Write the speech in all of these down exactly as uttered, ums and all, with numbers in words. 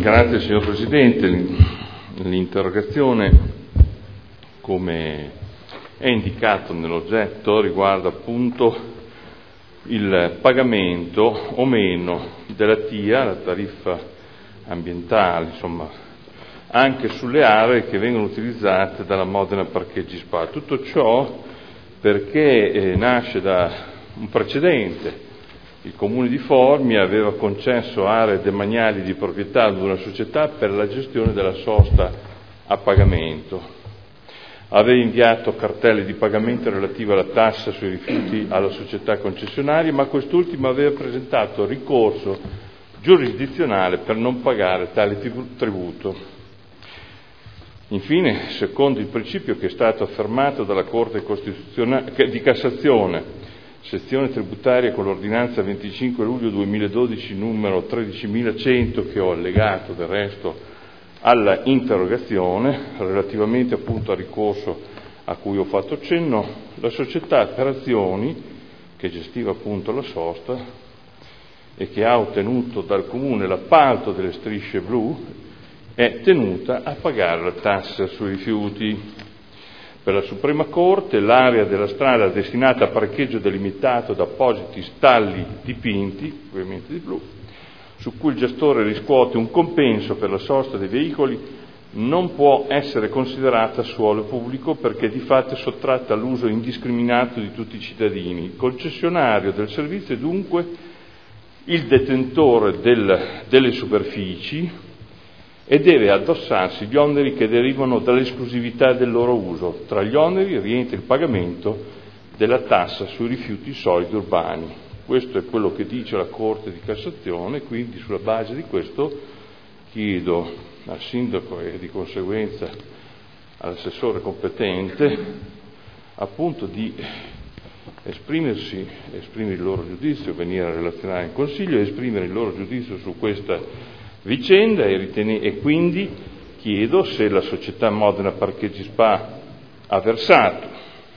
Grazie signor Presidente. L'interrogazione, come è indicato nell'oggetto, riguarda appunto il pagamento o meno della T I A, la tariffa ambientale, insomma, anche sulle aree che vengono utilizzate dalla Modena Parcheggi Spa. Tutto ciò perché eh, nasce da un precedente. Il Comune di Formia aveva concesso aree demaniali di proprietà ad una società per la gestione della sosta a pagamento. Aveva inviato cartelle di pagamento relative alla tassa sui rifiuti alla società concessionaria, ma quest'ultima aveva presentato ricorso giurisdizionale per non pagare tale tributo. Infine, secondo il principio che è stato affermato dalla Corte Costituzionale di Cassazione, sezione tributaria, con l'ordinanza venticinque luglio duemiladodici numero tredicimilacento, che ho allegato del resto alla interrogazione, relativamente appunto al ricorso a cui ho fatto cenno, la società per azioni che gestiva appunto la sosta e che ha ottenuto dal Comune l'appalto delle strisce blu è tenuta a pagare la tassa sui rifiuti. Per la Suprema Corte l'area della strada destinata a parcheggio delimitato da appositi stalli dipinti, ovviamente di blu, su cui il gestore riscuote un compenso per la sosta dei veicoli, non può essere considerata suolo pubblico perché di fatto è sottratta all'uso indiscriminato di tutti i cittadini. Il concessionario del servizio è dunque il detentore del, delle superfici e deve addossarsi gli oneri che derivano dall'esclusività del loro uso. Tra gli oneri rientra il pagamento della tassa sui rifiuti solidi urbani. Questo è quello che dice la Corte di Cassazione, quindi sulla base di questo chiedo al Sindaco e di conseguenza all'assessore competente appunto di esprimersi, esprimere il loro giudizio, venire a relazionare in Consiglio e esprimere il loro giudizio su questa vicenda e, ritene- e quindi chiedo se la società Modena Parcheggi Spa ha versato,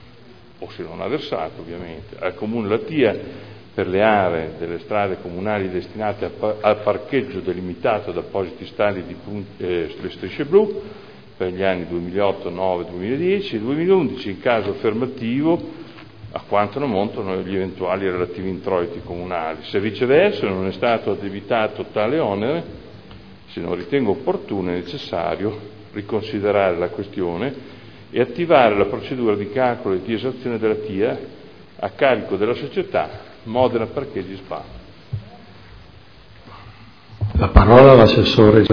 o se non ha versato ovviamente, al Comune la T I A per le aree delle strade comunali destinate a pa- al parcheggio delimitato da appositi stalli di pun- eh, le strisce blu per gli anni duemilaotto, nove, duemiladieci e duemilaundici, in caso affermativo a quanto non montano gli eventuali relativi introiti comunali. Se viceversa non è stato addebitato tale onere, se non ritengo opportuno e necessario riconsiderare la questione e attivare la procedura di calcolo e di esazione della T I A a carico della società Modena Parcheggi Spa. La parola all'assessore